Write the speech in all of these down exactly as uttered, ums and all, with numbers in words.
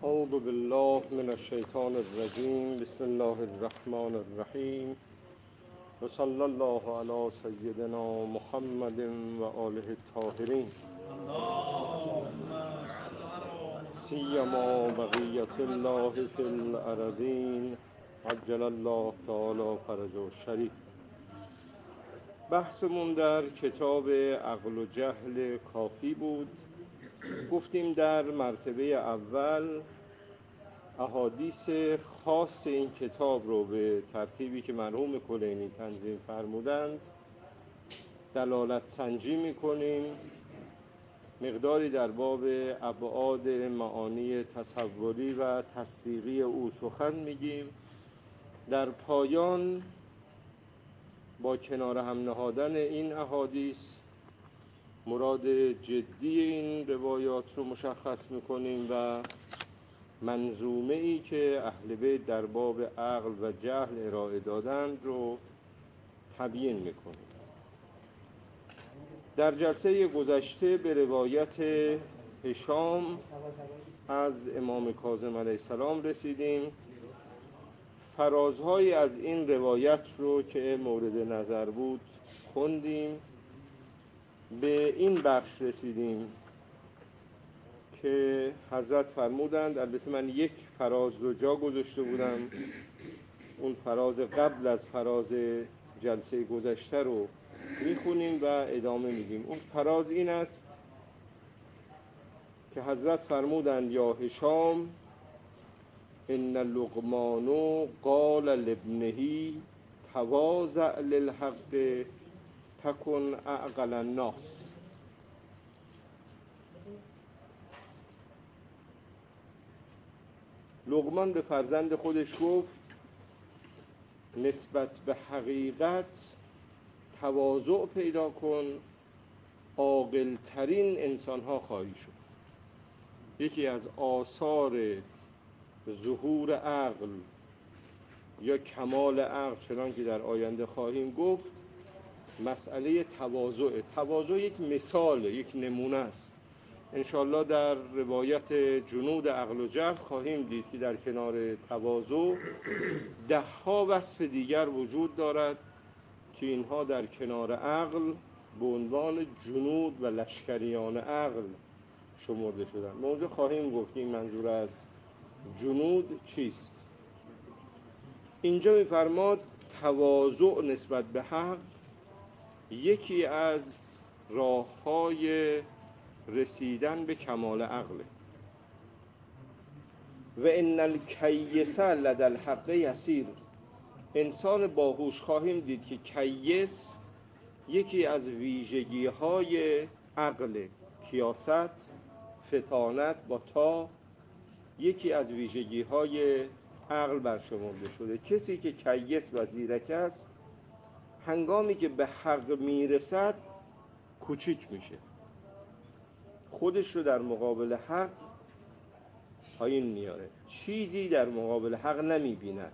اعوذ بالله من الشیطان الرجیم. بسم الله الرحمن الرحیم و صلی الله علی سیدنا محمد و آله الطاهرین سیما بقیة الله فی الارضین عجل الله تعالی فرجه الشریف. بحثمون در کتاب عقل و جهل کافی بود. گفتیم در مرتبه اول احادیث خاص این کتاب رو به ترتیبی که مرحوم کلینی تنظیم فرمودند دلالت سنجی میکنیم، مقداری در باب ابعاد معانی تصوری و تصدیقی او سخن میگیم. در پایان با کنار هم نهادن این احادیث مراد جدی این روایات رو مشخص میکنیم و منظومه ای که اهل بیت در باب عقل و جهل ارائه دادند رو تبیین میکنیم. در جلسه گذشته به روایت هشام از امام کاظم علیه السلام رسیدیم. فرازهایی از این روایت رو که مورد نظر بود خوندیم. به این بخش رسیدیم که حضرت فرمودند، البته من یک فراز رو جا گذاشته بودم، اون فراز قبل از فراز جلسه گذشته رو میخونیم و ادامه میدیم. اون فراز این است که حضرت فرمودند یا هشام ان لقمان قال لابنه تواضع للحق تکن اعقل الناس. لقمان به فرزند خودش گفت نسبت به حقیقت تواضع پیدا کن، عاقل ترین انسان ها خواهی شد. یکی از آثار ظهور عقل یا کمال عقل چنان که در آینده خواهیم گفت مسئله تواضع. تواضع یک مثال، یک نمونه است. انشاءالله در روایت جنود عقل و جهل خواهیم دید که در کنار تواضع ده ها وصف دیگر وجود دارد که اینها در کنار عقل به عنوان جنود و لشکریان عقل شمرده شدند. ما اونجا خواهیم گفت این منظور از جنود چیست. اینجا می‌فرماد تواضع نسبت به حق یکی از راه‌های رسیدن به کمال عقل. و ان الکیس لدى الحق یسیر. انسان باهوش خواهیم دید که کیس یکی از ویژگی‌های عقل، کیاست، فطانت با تا یکی از ویژگی‌های عقل برشمرده شده. کسی که کیس و زیرک است هنگامی که به حق میرسد کوچیک میشه، خودش رو در مقابل حق پایین میاره، چیزی در مقابل حق نمیبیند.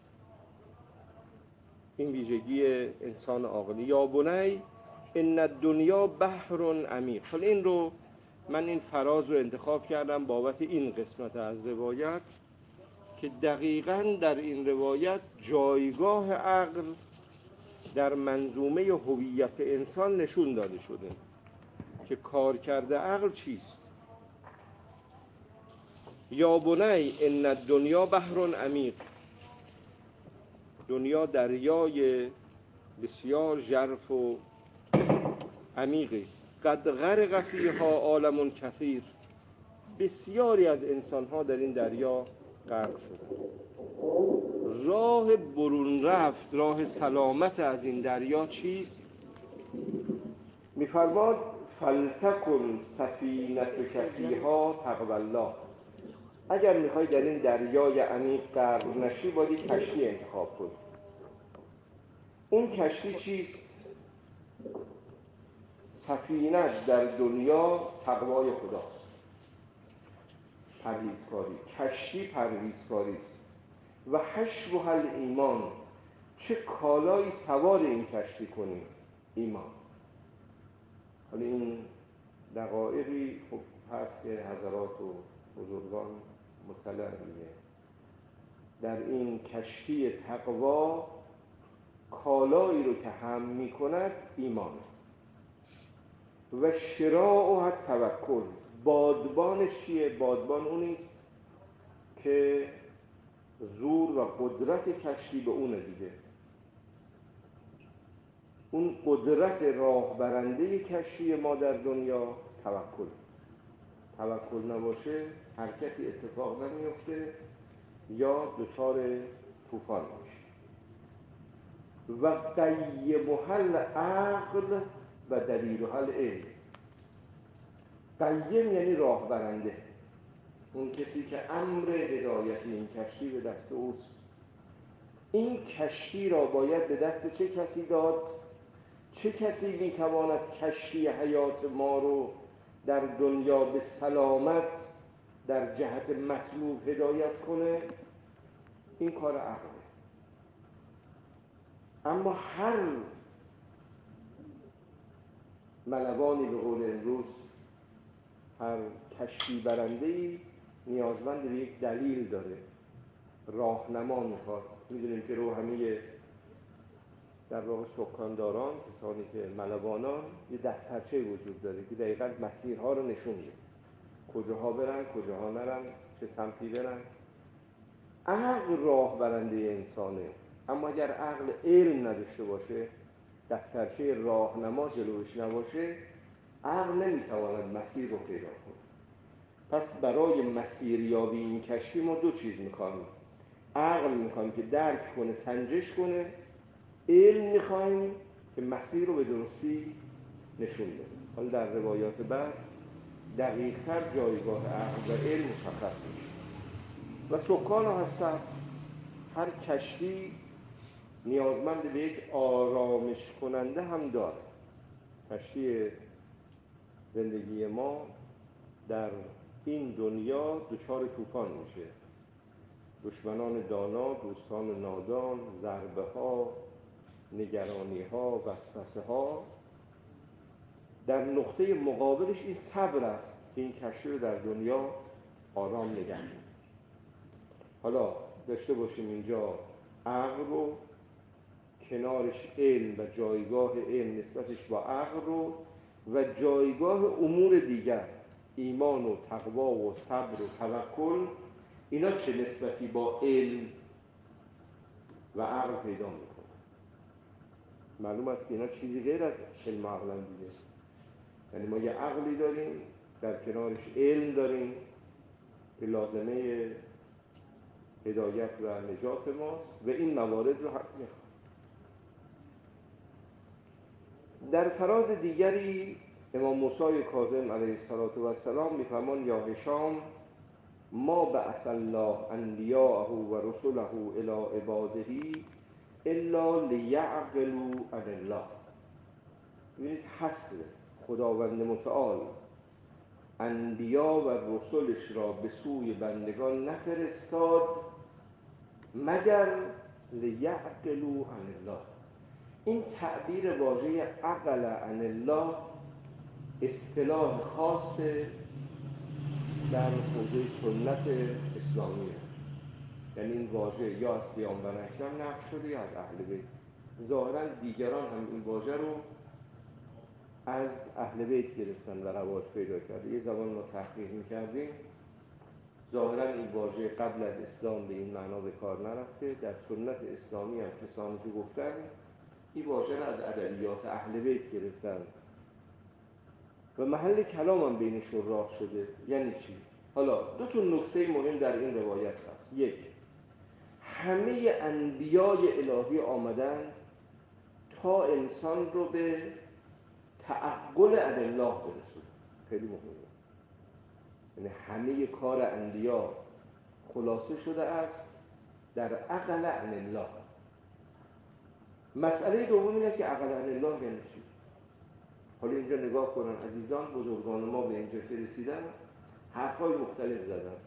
این ویژگی انسان عاقل. یا بنی ان الدنیا بحر عمیق. حالا این رو من این فراز رو انتخاب کردم بابت این قسمت از روایت که دقیقاً در این روایت جایگاه عقل در منظومه هویت انسان نشون داده شده که کار کرده عقل چیست. یا بنی ان الدنیا بحر عمیق. دنیا دریای بسیار ژرف و عمیقی است. قد غرق فیها عالم کثیر. بسیاری از انسان‌ها در این دریا غرق شدند. راه برون رفت، راه سلامت از این دریا چیست؟ می‌فرماد فلتکن سفینتک فیها تقوی الله. اگر میخوای در این دریای عمیق غرق نشی باید یک کشتی انتخاب کنی. اون کشتی چیست؟ سفینت در دنیا تقوای خداست، پرهیزکاری. کشتی پرهیزکاری است. و حشوها الایمان. چه کالایی سوار این کشتی کنیم؟ ایمان. حالا این دقایقی خب هست که حضرات و بزرگان مطلع میگه در این کشتی تقوا کالایی رو که هم میکند ایمان و شراع و توکل. بادبانش چیه؟ بادبان اونیست که زور و قدرت کشتی به اونه دیگه. اون قدرت راهبرنده کشتی ما در دنیا توکل. توکل نباشه حرکتی اتفاق نمیفته یا دچار طوفان میشه. و قیمها العقل و دلیلها العلم. قیم یعنی راهبرنده، اون کسی که امر هدایت این کشتی به دست اوست. این کشتی را باید به دست چه کسی داد؟ چه کسی میتواند کشتی حیات ما رو در دنیا به سلامت در جهت مطلوب هدایت کنه؟ این کار عقله. اما هر ملوانی به قول امروز، هر کشتی برنده‌ای نیازمند به یک دلیل داره، راهنما میخواد. میدونیم که رو همه در واقع سکانداران، کسانی که ملوانان، یه دفترچه وجود داره که دقیقاً مسیرها رو نشون میده، کجاها برن، کجاها نرن، چه سمتی برن. عقل راهبرنده انسانه، اما اگر عقل علم نداشته باشه، دفترچه راهنما جلوش نباشه، عقل نمیتواند مسیر رو پیدا کنه. پس برای مسیریابی این کشتی ما دو چیز میخوایم. عقل میخوایم که درک کنه، سنجش کنه. علم میخوایم که مسیر رو به درستی نشون بده. حالا در روایات بعد دقیق‌تر جایگاه عقل و علم مشخص میشه. و سکان هستن، هر کشتی نیازمند به یک آرامش کننده هم داره. کشتی زندگی ما در این دنیا دچار طوفان میشه. دشمنان دانا، دوستان نادان، ضربه ها، نگرانی ها، وسوسه ها. در نقطه مقابلش این صبر است که این کشتی رو در دنیا آرام نگه داره. حالا داشته باشیم اینجا عقل رو، کنارش علم و جایگاه علم نسبتش با عقل رو، و جایگاه امور دیگر، ایمان و تقوا و صبر و توکل، اینا چه نسبتی با علم و عقل پیدا میکنه. معلوم است که اینا چیزی غیر از علم و عقل دیگه. یعنی ما یه عقلی داریم، در کنارش علم داریم که لازمه هدایت و نجات ماست و این موارد رو حق میخواد. در فراز دیگری امام موسی کاظم علیه السلام میفرمان یا هشام ما بعث الله انبیاءه و رسله الی عباده الا لیعقلوا عن الله. ببینید حسر خداوند متعال انبیا و رسولش را به سوی بندگان نفرستاد مگر لیعقلوا عن الله. این تعبیر واژه عقل عن الله اصطلاح خاص در حوزه سنت اسلامیه. یعنی این واژه یا از پیامبر اکرم نقل شده یا از اهل بیت. ظاهرا دیگران هم این واژه رو از اهل بیت گرفتن و رواج پیدا کرده. یه زمان ما تحقیق می‌کردیم، ظاهرا این واژه قبل از اسلام به این معنا به کار نرفته. در سنت اسلامی هم کسانی که گفتن این واژه رو از ادبیات اهل بیت گرفتن و محل کلام هم بین شراح شده. یعنی چی؟ حالا دو تا نکته مهم در این روایت هست. یک، همه انبیای الهی آمدن تا انسان رو به تعقل عن الله برسونه. خیلی مهمه. یعنی همه کار انبیا خلاصه شده است در عقل عن الله. مسئله دوم این است که عقل عن الله یعنی چی؟ حالا اینجا نگاه کنن عزیزان، بزرگان ما به اینجا که رسیدن حرفای مختلف زدن.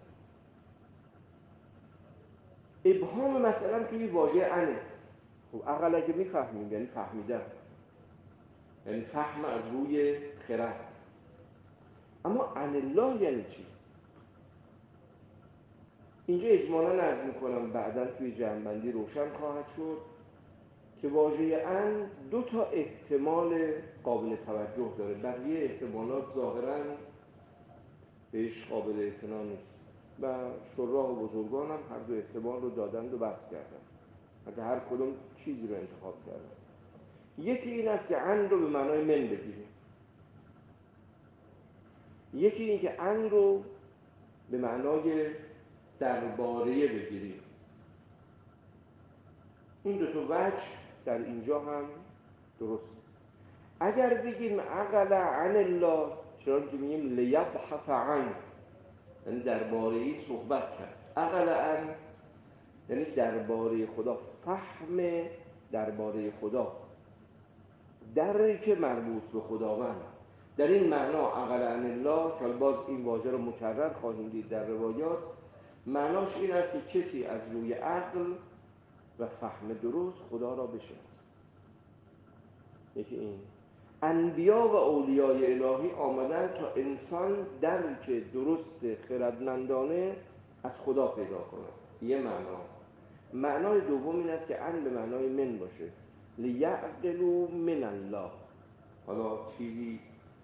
ابهام مثلا که این واژه عنه، خب عقل اگه میفهمیم یعنی فهمیدن، یعنی فهم از روی خرد. اما عن الله یعنی چی؟ اینجا اجمالا عرض میکنم بعداً توی جمع‌بندی روشن خواهد شد که واژه ان دو تا احتمال قابل توجه داره، بقیه احتمالات ظاهراً بهش قابل اعتنا نیست و شراح و بزرگان هم هر دو احتمال رو دادند و بحث کردند، حتی هر کدوم چیزی رو انتخاب کردند. یکی این است که ان رو به معنای من بگیریم، یکی این که ان رو به معنای درباره بگیریم. این دو تا وجه در اینجا هم درست. اگر بگیم عقل عن الله، چرا که میگیم لیبحث عن، یعنی درباره ای صحبت کرد. عقل عن یعنی درباره خدا، فهم درباره خدا، درک مربوط به خداوند. در این معنا عقل عن الله که باز این واژه رو مکرر خواهیم دید در روایات، معناش این است که کسی از روی عقل و فهم درست خدا را بشناسد. یکی این. انبیا و اولیای الهی آمدن تا انسان درک درست خردمندانه از خدا پیدا کنه. یه معنا. معنای دوم این است که ان به معنای من باشه، لیعقلوا من الله. حالا چیزی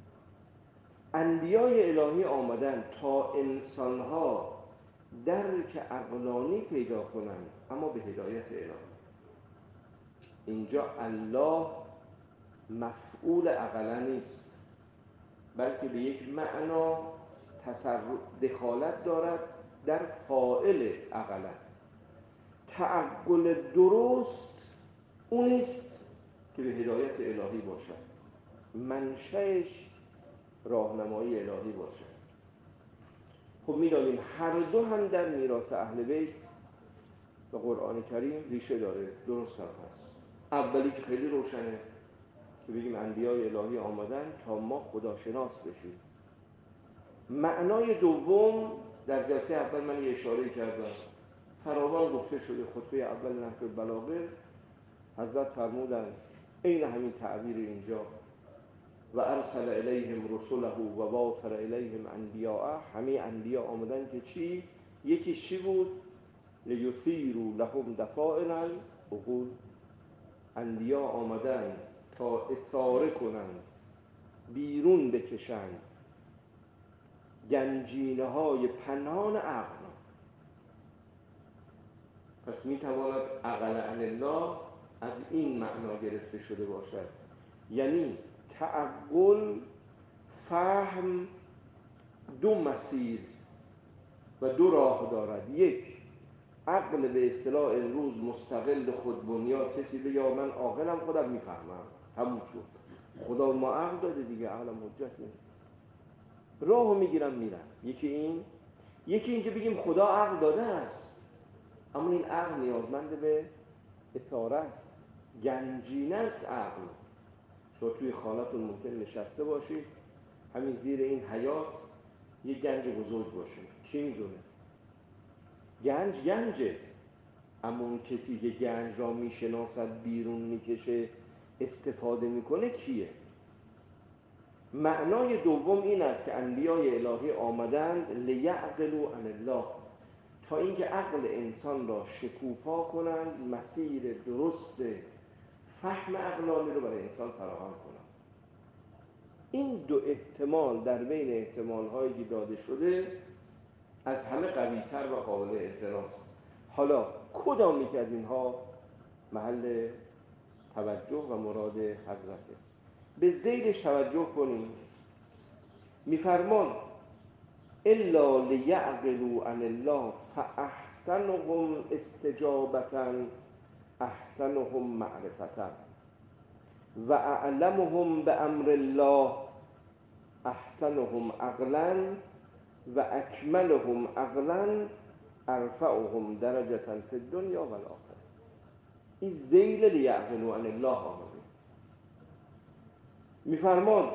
انبیای الهی آمدن تا انسانها درک عقلانی پیدا کنند اما به هدایت الهی. اینجا الله مفعول عقلا نیست، بلکه به یک معنا تصرف دخالت دارد در فاعل عقلا. تعقل درست اون است که به هدایت الهی باشد، منشأش راهنمایی الهی باشد. خب می‌دانیم هر دو هم در میراث اهل بیت و قرآن کریم ریشه داره، درست هم هست. اولی که خیلی روشنه که بگیم انبیای الهی آمدن تا ما خداشناس بشیم. معنای دوم در جلسه اول من یه اشاره کردم، فراوان گفته شده. خطبه اول نهج البلاغه حضرت فرمودند این همین تعبیر اینجا و ارسل الیهم رسله و باطر الیهم انبیاء، همه انبیا آمدن که چی؟ یکی چی بود؟ لیثیروا لهم دفائن العقول. انبیا آمدن تا اثاره کنند، بیرون بکشند گنجینه های پنهان عقل. پس میتواند عقل عن الله از این معنا گرفته شده باشد، یعنی تعقل، فهم دو مسیر و دو راه دارد. یک، عقل به اصطلاح امروز مستقل خودبنیاد، کسی بگه من عاقلم خودم میفهمم تموم شد، خدا ما عقل داده دیگه، عقلم حجت نیست، راهو میگیرم میرم. یکی این. یکی این که بگیم خدا عقل داده است اما این عقل نیازمند به اطاعت است، گنجینه است عقل. شما توی خانه‌تون ممکن نشسته باشید، همین زیر این حیاط یه گنج بزرگ باشه، کی میدونه؟ گنج گنجه، اما اون کسی که گنج را میشناسد، بیرون میکشه، استفاده میکنه کیه؟ معنای دوم این است که انبیای الهی آمدند لیعقلوا عن الله، تا اینکه عقل انسان را شکوفا کنند، مسیر درست فهم عقلانی رو برای انسان فراهم کنند. این دو احتمال در بین احتمال‌هایی که داده شده از همه قوی‌تر و قابل اعتراض. حالا کدامی که از اینها محل توجه و مراد حضرته؟ به ذیلش توجه کنیم. میفرمان الا لیعقلوا عن الله فاحسنهم استجابة احسنهم معرفة و اعلمهم بامر الله احسنهم عقلا و اکملهم عقلا ارفعهم درجة فی الدنیا و الاخره. این ذیل لیعقلوا عن الله آمده. میفرمان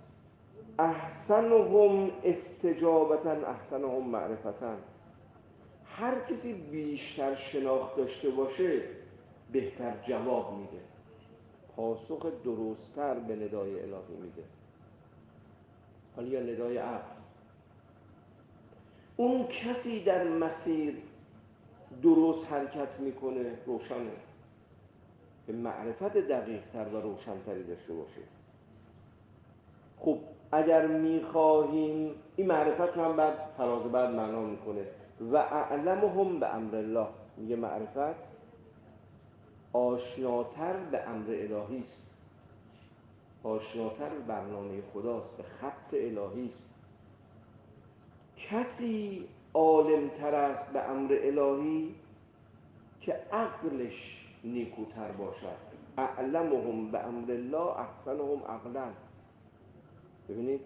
احسنهم استجابة احسنهم معرفة، هر کسی بیشتر شناخت داشته باشه بهتر جواب میده، پاسخ درست‌تر به ندای الهی میده. حالا یا ندای عقل، اون کسی در مسیر درست حرکت میکنه روشنه که معرفت دقیق تر و روشنتری داشته باشه. خب اگر میخواهیم این معرفت رو هم بعد فراز بعد معنا میکنه و اعلمهم به امر الله، میگه معرفت آشناتر به امر الهی است، آشناتر به برنامه خداست، به خط الهی است. کسی عالمتر است به امر الهی که عقلش نیکوتر باشد. اعلمهم به امر الله احسنهم عقلا. ببینید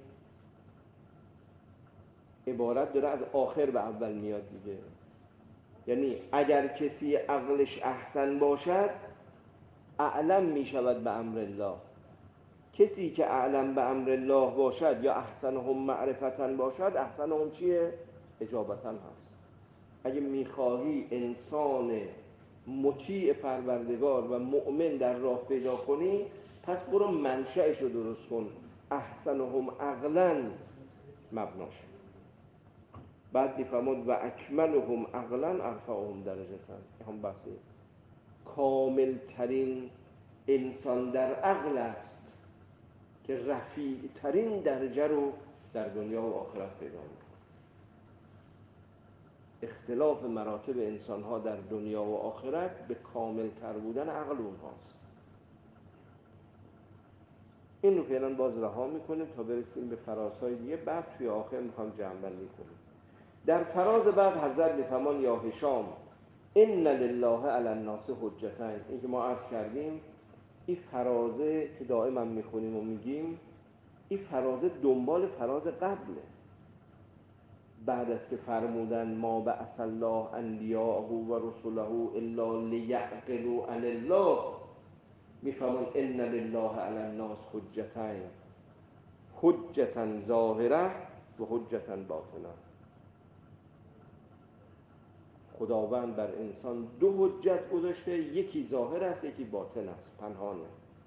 عبارت داره از آخر به اول میاد دیگه. یعنی اگر کسی عقلش احسن باشد اعلم میشود به امر الله. کسی که اعلم به امر الله باشد یا احسنهم معرفتن باشد، احسنهم چیه؟ اجابتن هست. اگه میخواهی انسان مطیع پروردگار و مؤمن در راه پیدا کنی، پس برو منشأش رو درست کن. احسنهم عقلا مبناش. بعد میفرماد و اکملهم عقلا ارفعهم درجتن. هم بحثه کامل ترین انسان در عقل است که رفیع ترین درجه رو در دنیا و آخرت پیدا میکنه. اختلاف مراتب انسان ها در دنیا و آخرت به کامل تر بودن عقل اونهاست. این رو فعلا باز رها میکنیم تا برسیم به فرازهای دیگه. بعد توی آخر میخوام جمع بندی کنیم. در فراز بعد حضرت میفرمان یا هشام ان لله علی الناس حجتین. این که ما عرض کردیم این فرازه که دائما میخونیم و میگیم، این فرازه دنبال فراز قبله. بعد از که فرمودن ما بعث الله انبیاءه و رسله الا لیعقلوا عن الله، میفرمان ان لله علی الناس حجتین، حجتا ظاهره و حجتا باطنه. خداوند بر انسان دو حجت گذاشته، یکی ظاهر است یکی باطن است، پنهانه.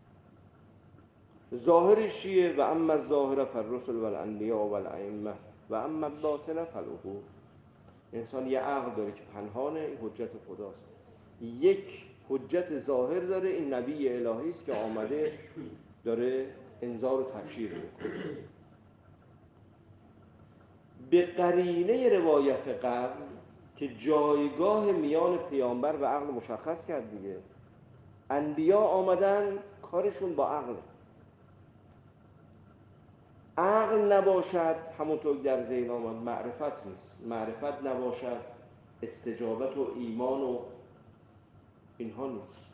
ظاهرش چیه؟ و اما الظاهر فالرسل والانبیاء والائمه و اما الباطن فالعقول. انسان یه عقل داره که پنهانه، این حجت خداست. یک حجت ظاهر داره، این نبی الهی است که آمده داره انذار و تبشیر میکنه. به قرینه روایت قبل که جایگاه میان پیامبر و عقل مشخص کرد دیگه. انبیا آمدن کارشون با عقل. عقل نباشد، همونطور در ذهن آمد، معرفت نیست. معرفت نباشد، استجابت و ایمان و اینها نیست.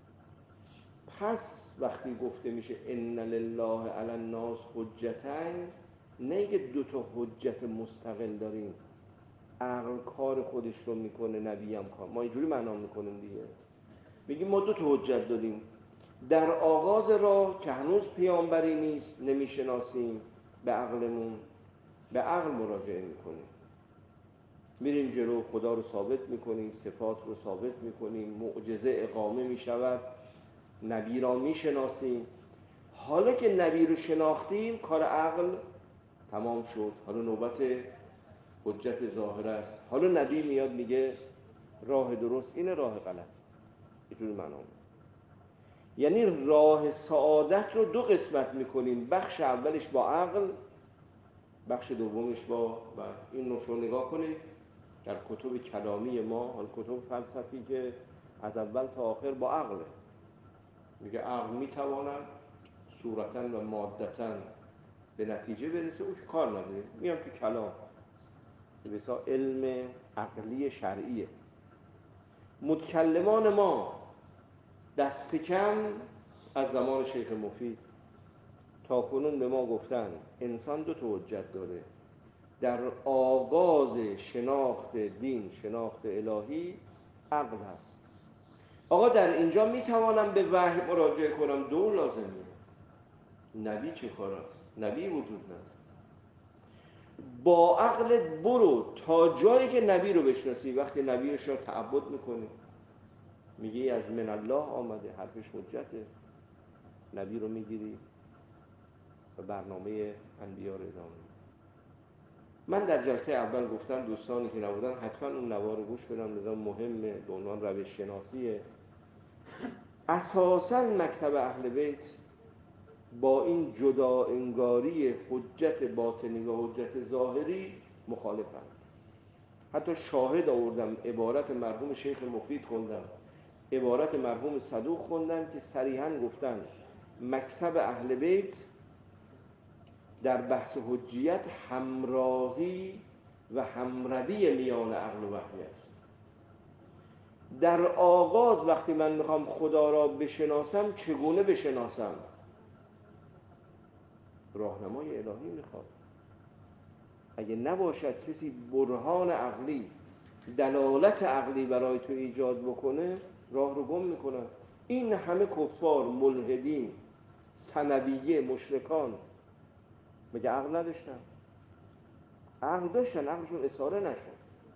پس وقتی گفته میشه ان لله علی الناس حجتین، نه که دو تا حجت مستقل داریم، عقل کار خودش رو میکنه، نبی هم کار. ما اینجوری معنا میکنیم دیگه. میگیم ما دو تا حجت داریم. در آغاز راه که هنوز پیامبری نیست، نمیشناسیم، به عقلمون به عقل مراجعه میکنیم، میریم جلو، خدا رو ثابت میکنیم، صفات رو ثابت میکنیم، معجزه اقامه میشود، نبی را میشناسیم. حالا که نبی رو شناختیم کار عقل تمام شد، حالا نوبت حجت ظاهر است. حالا نبی میاد میگه راه درست اینه، راه غلط. اینجوری معنا میکنه. یعنی راه سعادت رو دو قسمت میکنیم، بخش اولش با عقل، بخش دومش با و این نوش رو نگاه کنید در کتب کلامی ما، حال کتب فلسفی که از اول تا آخر با عقله. میگه عقل میتواند صورتاً و مادتاً به نتیجه برسه، او که کار نداره، میام تو کلام مثلا علم عقلی شرعیه. متکلمان ما دست کم از زمان شیخ مفید تا کنون به ما گفتن انسان دو تا حجت داره در آغاز شناخت دین، شناخت الهی، عقل هست. آقا در اینجا میتوانم به وحی مراجعه کنم، دو لازمه. نبی چه کار است؟ نبی وجود نداره. با عقلت برو تا جایی که نبی رو بشناسی. وقتی نبیش رو تعبد میکنی، میگی از من الله آمده، حرفش حجته، نبی رو میگیری و برنامه انبیا رو ادامه میدی. من در جلسه اول گفتم دوستانی که نبودن حتما اون نوار رو گوش بدن، لذا مهمه، به عنوان روش شناسیه. اساساً مکتب اهل بیت با این جدا انگاری حجت باطنی و حجت ظاهری مخالفند. حتی شاهد آوردم، عبارت مرحوم شیخ مفید خوندم، عبارت مرحوم صدوق خوندم که صریحاً گفتن مکتب اهل بیت در بحث حجیت همراهی و همروی میان عقل و وحی است. در آغاز وقتی من میخوام خدا را بشناسم چگونه بشناسم؟ راهنمای الهی میخوام. اگه نباشد کسی برهان عقلی، دلالت عقلی برای تو ایجاد بکنه، راه رو گم میکنن. این همه کفار، ملحدین، ثنویه، مشرکان مگه عقل نداشتن؟ عقل داشتن، عقلشون اصاره نشد.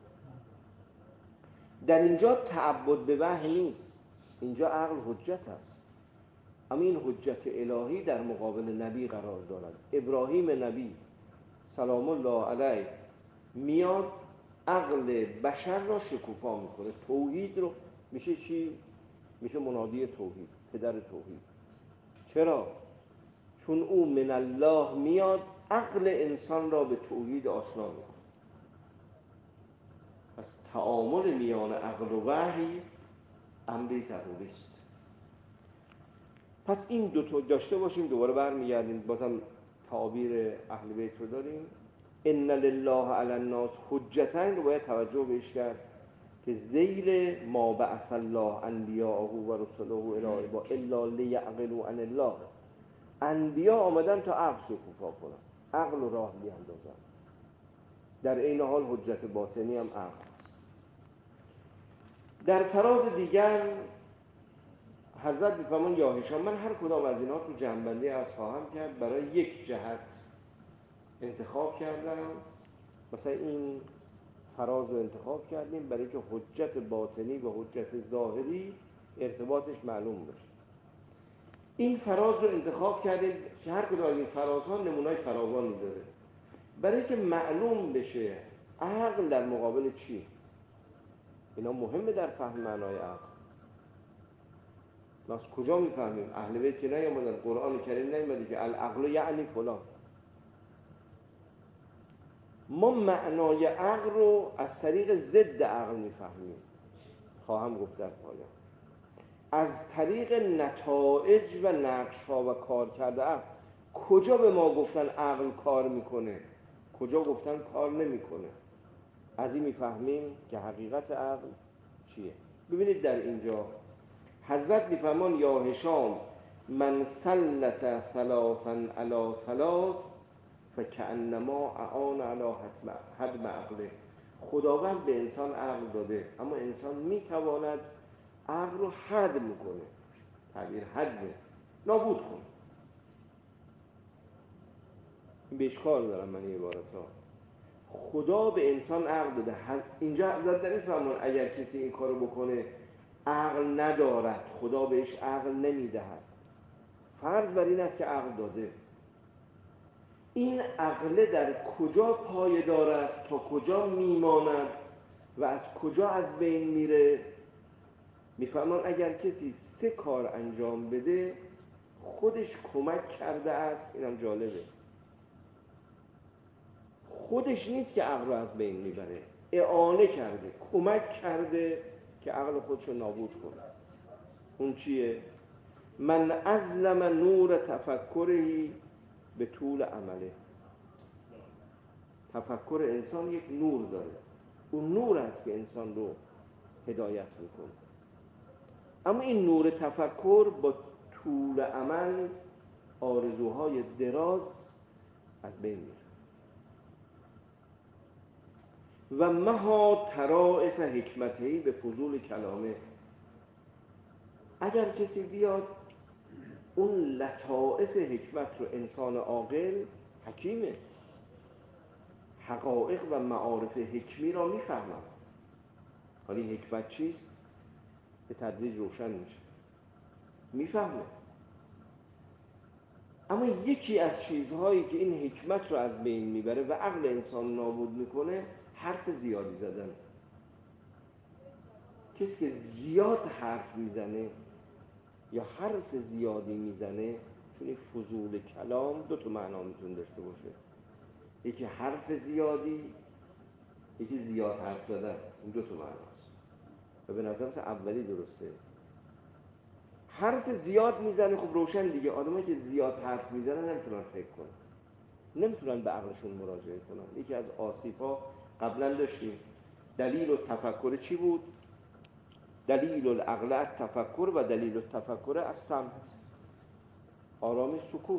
در اینجا تعبد به وحی نیست، اینجا عقل حجت است. اما این حجت الهی در مقابل نبی قرار دارد. ابراهیم نبی سلام الله علیه میاد عقل بشر را شکوفا میکنه. توحید رو میشه چی؟ میشه منادی توحید، پدر توحید. چرا؟ چون او من الله میاد عقل انسان را به توحید آشنا میکنه. پس تعامل میان عقل و وحی امری ضروری است. پس این دو تا داشته باشیم. دوباره برمیگردیم، بازم تعابیر اهل بیت رو داریم. ان لله علی الناس حجتین رو باید توجه بهش کرد که ذیل ما بعث الله انبیاءه و رسله الی با الا لیعقلوا عن الله. انبیا آمدن تا عقل شکوفا کنن، عقل و راه بیاندازن. در این حال حجت باطنی هم عقل است. در فراز دیگر حضرت میفرمان یا هشام، من هر کدام از اینها تو جنبندی از خواهم کرد. برای یک جهت انتخاب کردم، مثلا این فراز رو انتخاب کردیم برای که حجت باطنی و حجت ظاهری ارتباطش معلوم بشه. این فراز رو انتخاب کردیم که هر کدام از این فرازها نمونه‌های فراوانی داره، برای که معلوم بشه عقل در مقابل چی. اینا مهمه در فهم معنای عقل. ما از کجا میفهمیم؟ اهل بیت که نیامدن، قرآن کریم نیامده که العقل یعنی فلان. ما معنای عقل رو از طریق ضد عقل میفهمیم. خواهم گفت در پایان از طریق نتایج و نقش‌ها و کار کرده عقل. کجا به ما گفتن عقل کار میکنه، کجا گفتن کار نمیکنه. از این میفهمیم که حقیقت عقل چیه. ببینید در اینجا حضرت میفرمان یا هشام من سلط ثلاثا علی ثلاث فکأنما اعان علی هدم عقله. خداوند به انسان عقل داده، اما انسان میتواند عقل رو هدم کنه. تعبیر هدمه، نابود کنه. این به اشکال دارم من این عبارت ها. خدا به انسان عقل داده. اینجا حضرت در این فرمان اگر کسی این کارو بکنه عقل ندارد، خدا بهش عقل نمیدهد. فرض بر این است که عقل داده. این عقل در کجا پایدار است، تا کجا میماند و از کجا از بین میره؟ میفرمان اگر کسی سه کار انجام بده خودش کمک کرده است. اینم جالبه، خودش نیست که عقل رو از بین میبره، اعانه کرده، کمک کرده که عقل خودش رو نابود کنه. اون چیه؟ من ازلم نور تفکری به طول عمله. تفکر انسان یک نور داره، اون نور است که انسان رو هدایت میکنه. اما این نور تفکر با طول عمل، آرزوهای دراز از بین میره. و مها طرائف حکمتهی به فضول کلامه. اگر کسی بیاد اون لطائف حکمت رو، انسان عاقل حکیمه، حقایق و معارف حکمی را میفهمم. حالا حکمت چیست؟ به تدریج روشن میشه، میفهمه. اما یکی از چیزهایی که این حکمت رو از بین میبره و عقل انسان نابود میکنه حرف زیادی زدن. کسی که زیاد حرف میزنه یا حرف زیادی میزنه، چون این فضول کلام دو تا معنا میتونه داشته باشه، یکی حرف زیادی، یکی زیاد حرف زدن. این دو تا معناست و به نظرم اولی درسته. حرف زیاد میزنه، خب روشن دیگه، آدمایی که زیاد حرف میزنن نمیتونن فکر کنن، نمیتونن به عقلشون مراجعه کنن. یکی از آسیب‌ها قبلا داشتیم، دلیل و تفکر چی بود؟ دلیل العقل التفکر و دلیل التفکر السمع، آرامش، سکوت.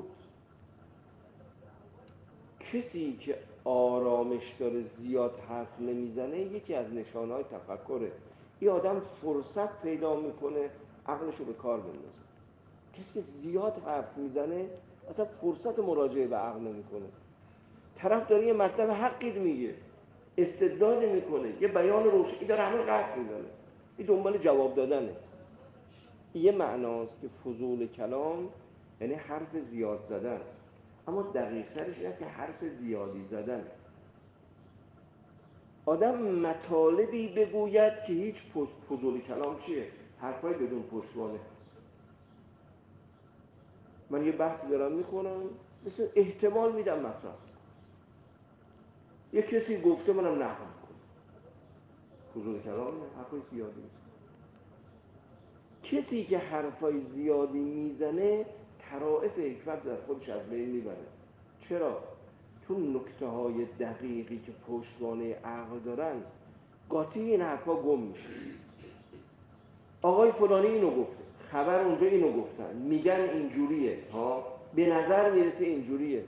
کسی که آرامش داره، زیاد حرف نمیزنه، یکی از نشانه‌های تفکره. این آدم فرصت پیدا میکنه عقلشو به کار بندازه. کسی که زیاد حرف میزنه اصلا فرصت مراجعه به عقل نمیکنه. طرف داره یه مطلب حقی میگه، استدلال میکنه، یه بیان روشنی داره، همه قطع میزنه، این دنبال جواب دادنه. یه معناست که فضول کلام یعنی حرف زیاد زدن، اما دقیق ترش این است که حرف زیادی زدن. آدم مطالبی بگوید که هیچ فضول کلام چیه؟ حرفای بدون پشتوانه. من یه بحثی دارم میخونم، مثل احتمال میدم مطرح، یه کسی گفته منم نقل کنم، فضول کلام، حرفای زیادی. کسی که حرفای زیادی میزنه طرائف حکمت در خودش از بین میبره. چرا؟ چون نکته های دقیقی که پشتوانه عقل دارن قاطی این حرفا گم میشه. آقای فلانی اینو گفته، خبر اونجا اینو گفتن، میگن اینجوریه، ها به نظر میرسه اینجوریه.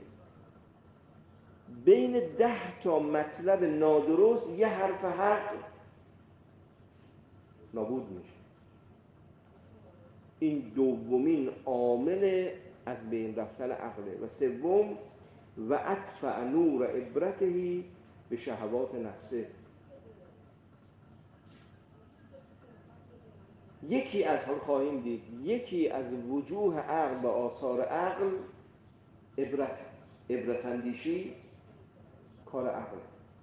بین ده تا مطلب نادرست یه حرف حق نابود میشه. این دومین عامل از بین رفتن عقله. و سوم، و اطفأ نور عبرته به شهوات نفسه. یکی از حال خواهیم دید، یکی از وجوه عقل و آثار عقل عبرت، عبرت اندیشی کار عقل.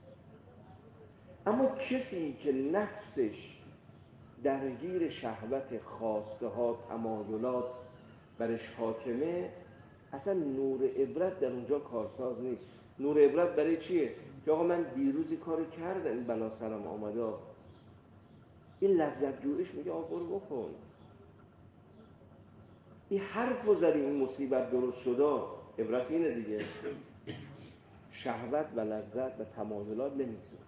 اما کسی که نفسش درگیر شهوت، خواسته ها، تمایلات برش حاکمه، اصلا نور عبرت در اونجا کارساز نیست. نور عبرت برای چیه؟ که آقا من دیروزی کاری کردم، این بلا سرم آمده، این لذت جویش میگه آقا برو بکن. این حرف و زدی این مصیبت درست شده، عبرت اینه دیگه. شهوت و لذت و تمایلات نمیگذاره.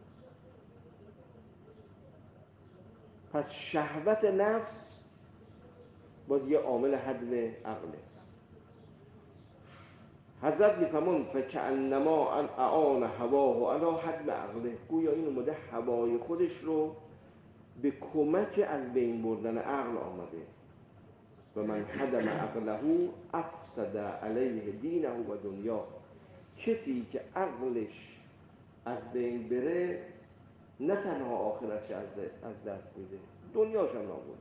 پس شهوت نفس باز یه عامل حدم عقله. حضرت میفرمون فکأنما اعان هواه علی حدم عقله، گویا این اومده هوای خودش رو به کمک از بین بردن عقل آمده. و من حدم عقله افسد علیه دینه و دنیا. کسی که عقلش از بین بره نه تنها آخرتش از دست میده، دنیاش هم نابود.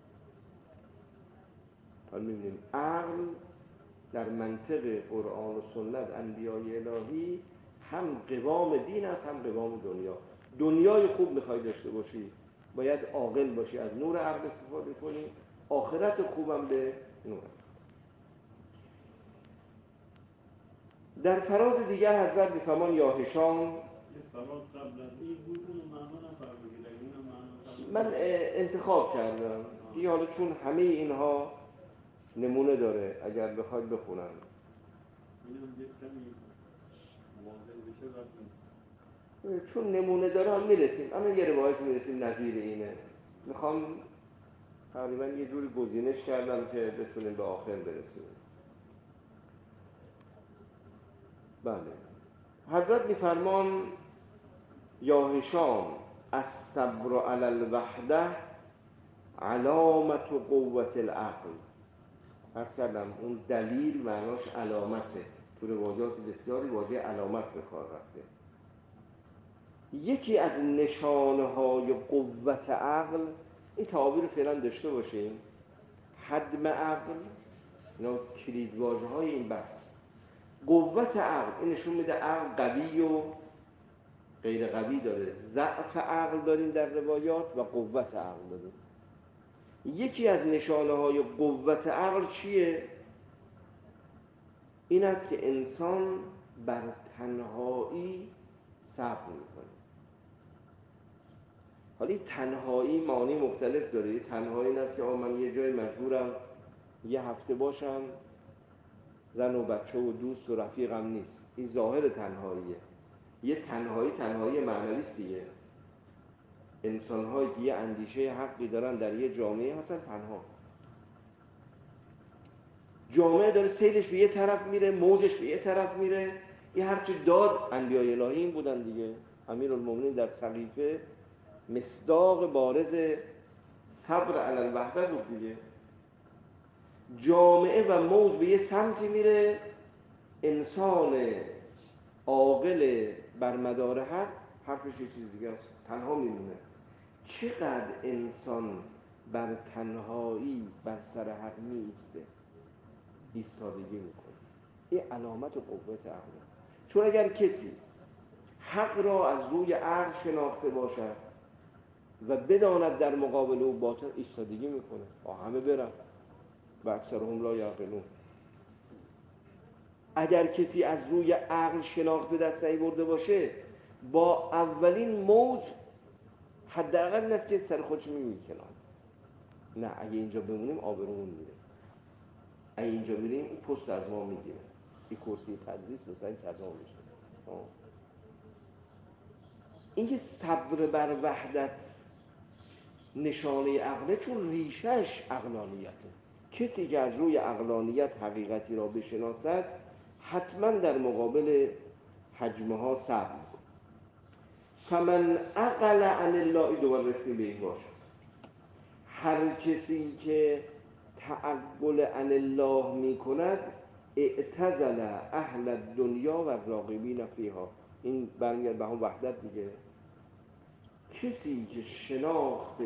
حالا میبینیم عقل در منطق قرآن و سنت انبیای الهی هم قوام دین است هم قوام دنیا. دنیای خوب میخوای داشته باشی باید عاقل باشی، از نور عقل استفاده کنی. آخرت خوبم به نور. در فراز دیگر حضرت میفرمان یا هشام، من انتخاب کردم دیگه، حالا چون همه اینها نمونه داره اگر بخواید بخونم. چون نمونه داره هم میرسیم، اما یه روایت میرسیم نظیر اینه. میخوام تقریبا یه جوری گزینش کردم که بتونیم به آخر برسیم. بله، حضرت میفرمان یا هشام الصبر علی الوحده علامت و قوت العقل. عرض کردم اون دلیل معناش علامته، تو روایات بسیاری واژه علامت به کار رفته. یکی از نشانه‌های قوت عقل، این تعابیر فعلا داشته باشیم، حدم عقل اینا کلیدواژه های این بحث. قوت عقل، این نشون میده عقل قوی و غیر قوی داره. ضعف عقل داریم در روایات و قوت عقل داریم. یکی از نشانه های قوت عقل چیه؟ این است که انسان بر تنهایی صبر میکنه. حالا تنهایی معانی مختلف داره. تنهایی این است که من یه جای مجبورم یه هفته باشم، زن و بچه و دوست و رفیقم نیست، این ظاهر تنهاییه. یه تنهایی تنهایی معنوی است دیگه. انسان‌هایی که یه اندیشه حقی دارن در یه جامعه هستن تنها. جامعه داره سیلش به یه طرف میره، موجش به یه طرف میره. این هرچی داد انبیاء الهی این بودن دیگه. امیرالمومنین در سقیفه مصداق بارز صبر علی الوحده بود دیگه. جامعه و موج به یه سمتی میره، انسان عاقل بر مدار حق حرفش یه چیز دیگه است، تنها میمونه. چقدر انسان بر تنهایی بر سر حق میسته، ایستادگی میکنه. این علامت قوت عقل. چون اگر کسی حق را از روی عقل شناخته باشد و بداند در مقابل او باطل، ایستادگی میکنه. آه همه برن و اکثرهم لا یعقلون. اگر کسی از روی عقل شناخت به دست نیاورده باشه، با اولین موج حداقل این است که سر خودش میکنه. نه اگه اینجا بمونیم آبرومون میره، اگه اینجا بریم این پست از ما میگیره، این کرسی تدریس مثلا کذا میشه. اینکه صبر بر وحدت نشانه عقله، چون ریشش عقلانیته. کسی که از روی عقلانیت حقیقتی را بشناسد حتما در مقابل حجمه ها صبر میکنه. فمن عقل عن الله، دوباره رسیم به این باشه، هر کسی که تعقل عن الله میکند اعتزل اهل الدنیا و الراغبین فیها. این برمیگرد به هم وحدت دیگه. کسی که شناخت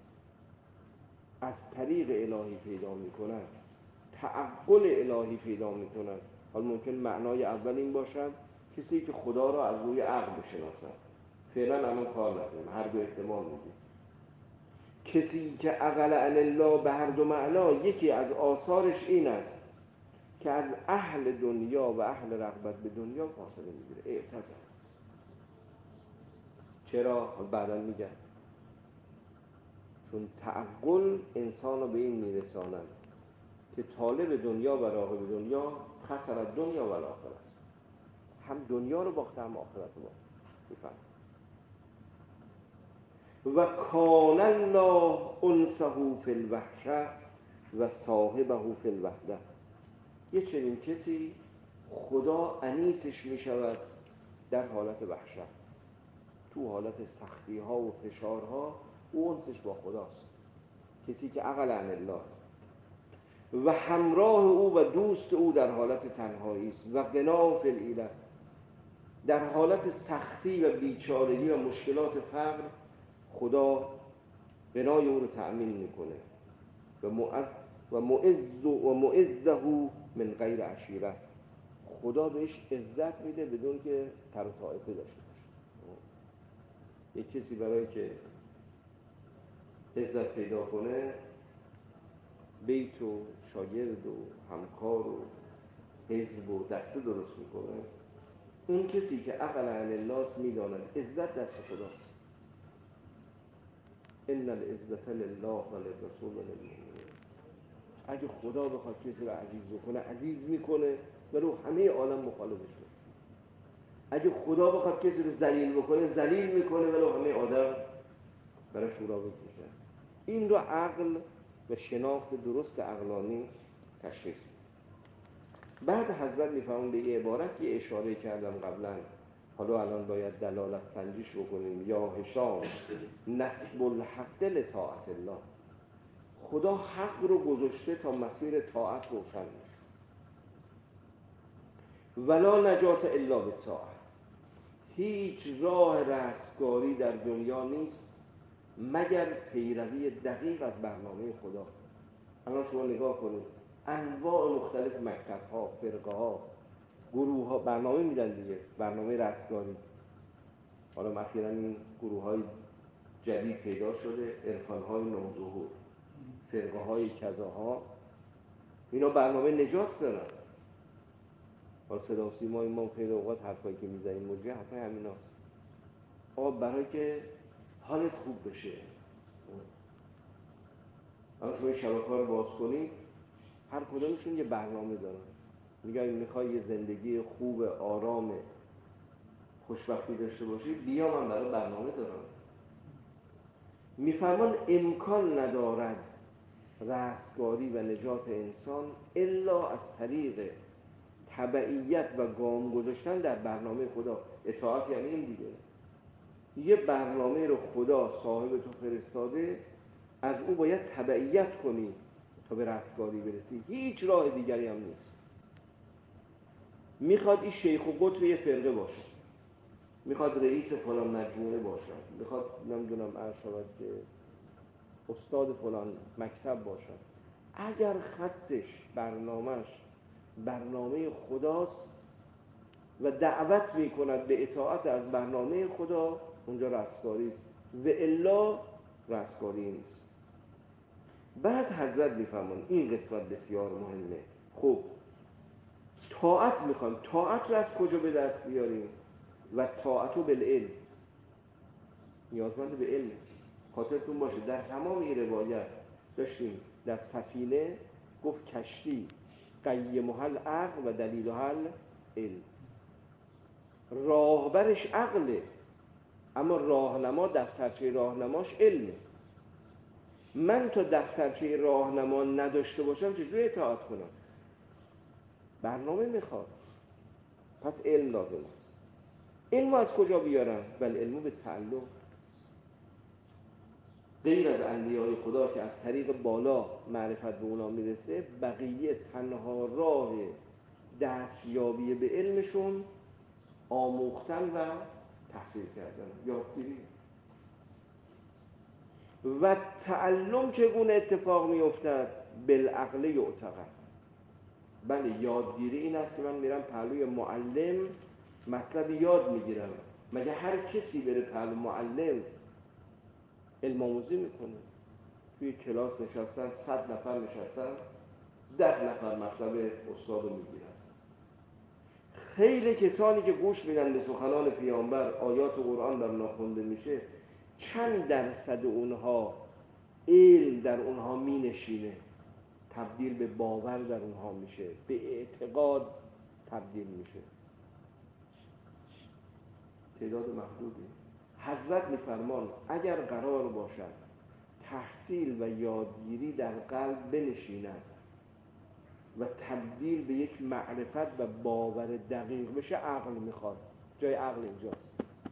از طریق الهی پیدا میکند، تعقل الهی پیدا میکند، حالا ممکن معنای اول این باشد کسی که خدا را از روی عقل بشناسد. فعلا الان کار نکنیم، هر دو احتمال میدیم. کسی که عقل عن الله به هر دو معنا، یکی از آثارش این است که از اهل دنیا و اهل رغبت به دنیا فاصله میگیره. اعتزال. چرا؟ بعدا میگن چون تعقل انسان رو به این میرساند که طالب دنیا و راغب دنیا خسر دنیا و آخرت، هم دنیا رو باخته هم آخرت رو باخته. بفهم. و کان الله انسه فی الوحشه و صاحبه فی الوحده. یه چنین کسی خدا انیسش می شود در حالت وحشت، تو حالت سختی ها و فشار ها او انسش با خداست. کسی که عقل عن الله و همراه او و دوست او در حالت تنهایی است. و غنا فی العیله، در حالت سختی و بیچارگی و مشکلات فقر خدا بنای او رو تأمین میکنه و معز و معز و معزه من غیر عشیره. خدا بهش عزت میده بدون که تر و طائفه داشته باشه. یک کسی برای که عزت پیدا کنه بیت و شاگرد و همکار و حزب و دسته درست میکنه. اون کسی که عقل عن الله میداند عزت دست خداست. ان العزة لله و للرسول و للمؤمنین. اگه خدا بخواد کسی رو عزیز بکنه عزیز میکنه ولی همه عالم مخالفش میشه. اگه خدا بخواد کسی رو ذلیل بکنه ذلیل میکنه ولی همه آدم برای شورا بکشن. این رو عقل و شناخت درست عقلانی تشخیص. بعد حضرت میفهمون به یه عبارت یه اشاره کردم قبلا، حالا الان باید دلالت سنجیش بکنیم. یا هشام نسب الحق لطاعت الله. خدا حق رو گذاشته تا مسیر طاعت روشن میشه. ولا نجات الا بالطاعه. هیچ راه رستگاری در دنیا نیست مگر پیروی دقیق از برنامه خدا. الان شما نگاه کنید انواع مختلف مکتب ها، فرقه ها، گروه ها برنامه میدن دیگه، برنامه رستگاری. حالا اخیراً این گروه های جدید پیدا شده، عرفان های نوظهور، فرقه های کذاها، اینا برنامه نجات دارن. حالا صدا و سیمای ما خیلی اوقات حرفایی که میزنیم موجه حرفای همیناست. آقا برای که حالت خوب بشه، الان شما این شبکه‌ها رو باز کنید، هر کدومشون یه برنامه دارن. میگن میخوای یه زندگی خوب، آرام، خوشبختی داشته باشی، بیا من برای برنامه دارم. میفرمان امکان ندارد رستگاری و نجات انسان الا از طریق تبعیت و گام گذاشتن در برنامه خدا. اطاعت یعنی این دیگه، یه برنامه رو خدا صاحب تو فرستاده، از او باید تبعیت کنی تا به رستگاری برسی. هیچ راه دیگری هم نیست. میخواد این شیخ و قطب یه فرقه باشه، میخواد رئیس فلان مجموعه باشه، میخواد نمیدونم عرض شود که استاد فلان مکتب باشه، اگر خطش، برنامهش برنامه خداست و دعوت میکند به اطاعت از برنامه خدا، اونجا رستگاری است، و الا رستگاری نیست. بعد حضرت میفرمان این قسمت بسیار مهمه. خب طاعت میخوایم، طاعت رو از کجا به دست بیاریم؟ و طاعت رو بالعلم، نیازمند به علم. خاطرتون باشه در تمام این روایت داشتیم در سفینه گفت کشتی قیمها العقل و دلیلها العلم. راهبرش عقله، اما راهنما دفترچه راهنماش علمه. من تا دفترچه راهنما نداشته باشم چجوری اطاعت کنم؟ برنامه میخواد، پس علم لازم است. علم از کجا بیارم؟ بل علمو به تعلم. غیر از انبیاء خدا که از طریق بالا معرفت به اونا میرسه، بقیه تنها راه دستیابی به علمشون آموختن و تحصیل کردن، یادگیری. و تعلم چگونه اتفاق میافتد؟ بالعقل یعتقد. بله یادگیری این است که من میرم پهلوی معلم مطلب یاد میگیرم. مگه هر کسی بره پهلوی معلم علم آموزی میکنه؟ توی کلاس نشستن، صد نفر نشستن، ده نفر مطلب استاد رو میگیرن. خیلی کسانی که گوش میدن به سخنان پیامبر، آیات قرآن بر ناخونده میشه، چند درصد اونها علم در اونها مینشینه، تبدیل به باور در اونها میشه، به اعتقاد تبدیل میشه؟ تعداد محدودی. حضرت میفرمان اگر قرار باشد تحصیل و یادگیری در قلب بنشیند و تبدیل به یک معرفت و باور دقیق بشه، عقل میخواد. جای عقل اینجاست.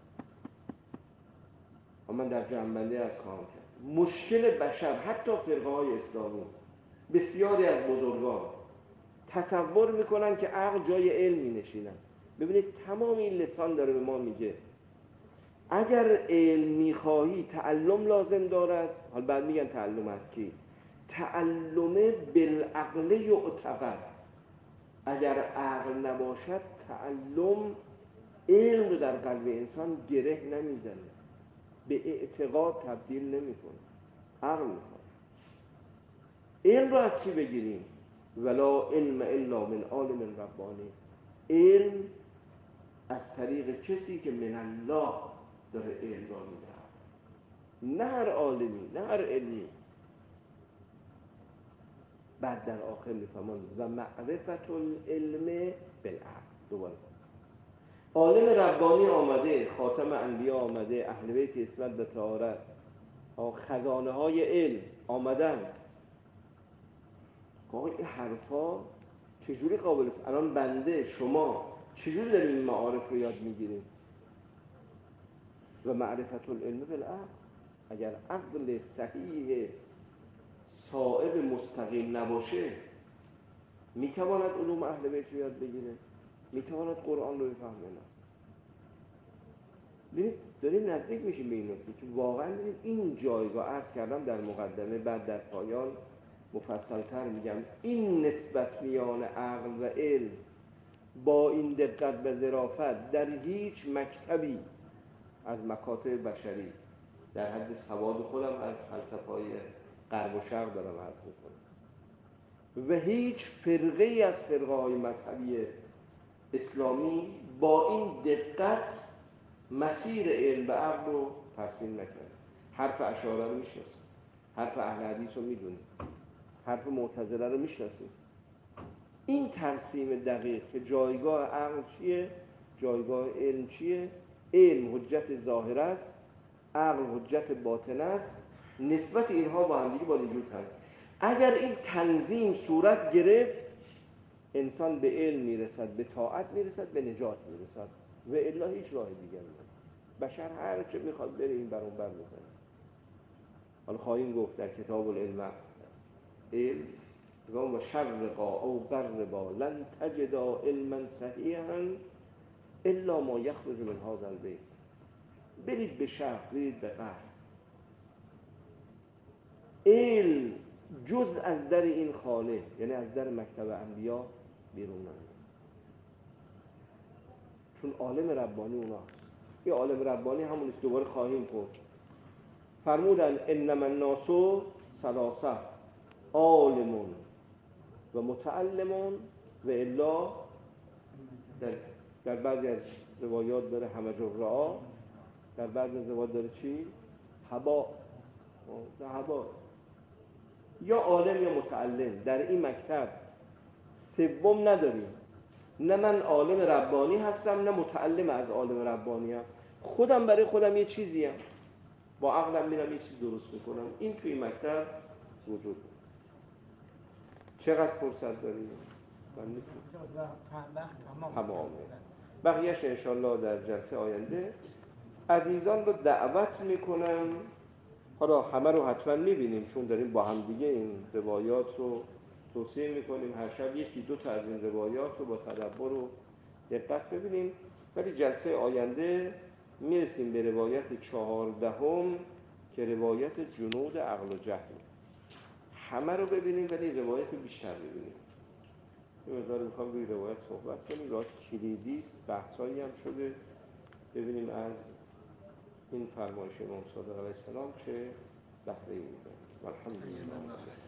و من در جنبندی از خواهم کرد مشکل بشر، حتی فرقه های اسلامی، بسیاری از بزرگان تصور میکنن که عقل جای علم مینشینن. ببینید تمام این لسان داره به ما میگه اگر علم میخواهی تعلم لازم دارد. حالا بعد میگن تعلم از کی؟ تعلم بالعقل یعتقد. اگر عقل نباشد تعلم علم رو در قلب انسان گره نمیزنه، به اعتقاد تبدیل نمیکنه. عقل میخواد. علم رو از کی بگیریم؟ ولا علم الا من عالم ربانی. علم از طریق کسی که من الله داره علم را میده، نه هر عالمی، نه هر علمی. بعد در آخر میفهمون و معرفت العلم بالعقل. دوباره عالم ربانی آمده، خاتم انبیا آمده، اهل بیت اسمت به طهارت، خزانه های علم آمدن. آقا این حرفا چجوری قابل؟ الان بنده شما چجوری داریم این معارف رو یاد میگیریم؟ و معرفت العلم بالعقل. اگر عقل صحیح صائب مستقیم نباشه، میتواند علوم اهل بیت رو یاد بگیره؟ میتواند قرآن رو بفهمه؟ نه. ببینید داریم نزدیک میشیم به این نکته که واقعا ببینید این جایگاه عرض کردم در مقدمه، بعد در پایان مفصلتر میگم این نسبت میان عقل و علم با این دقت و ظرافت در هیچ مکتبی از مکاتب بشری در حد سواد خودم از فلسفه‌های غرب و شرق دارم عرض میکنم و هیچ فرقه ای از فرقه های مذهبی اسلامی با این دقت مسیر علم و عقل رو ترسیم نکرد. حرف اشاعره رو میشناسیم، حرف اهل حدیث رو میدونیم، حرف معتزله رو میشناسیم. این ترسیم دقیق که جایگاه عقل چیه، جایگاه علم چیه، علم حجت ظاهر است، عقل حجت باطن است، نسبت اینها با هم دیگه باید اینجور تنظیم. اگر این تنظیم صورت گرفت انسان به علم میرسد، به طاعت میرسد، به نجات میرسد و الا هیچ راه دیگر نیست. بشر هر چه میخواد بره این بر اون بر بزنه. حالا خواهیم گفت در کتاب العلم علم گام و شرقا او غربا لن تجدا علما صحیحا الا ما یخرج من هذا البیت. برید به شرق، برید به غرب، علم جز از در این خانه یعنی از در مکتب انبیا بیرون نمیاد، چون عالم ربانی اوناست. این عالم ربانی همون است، دوباره خواهیم خورد. فرمودن انما الناس ثلاثه عالم و متعلم و الا در, در بعضی از روایات داره همج الرعا، در بعضی از روایات داره چی؟ هبا. در هبا یا عالم یا متعلم. در این مکتب سوم نداریم. نه من عالم ربانی هستم نه متعلم از عالم ربانی هم. خودم برای خودم یه چیزی هم. با عقلم میرم یه چیز درست میکنم. این توی مکتب وجود داره. چقدر فرصت داریم؟ تمامه. بقیهش انشالله در جلسه آینده. عزیزان رو دعوت میکنم، حالا همه رو حتما میبینیم چون داریم با هم دیگه این روایات رو توصیه میکنیم، هر شب یکی دو تا از این روایات رو با تدبر و دقت ببینیم. ولی جلسه آینده میرسیم به روایت چهاردهم که روایت جنود عقل و جهل. همه رو ببینیم ولی روایت رو بیشتر ببینیم. این مقدار میخوام روی روایت صحبت کنیم. روایت کلیدی است، بحثایی هم شده. ببینیم از این فرمایش امام صادق علیه السلام چه بهره‌ای می‌بریم. الحمدلله.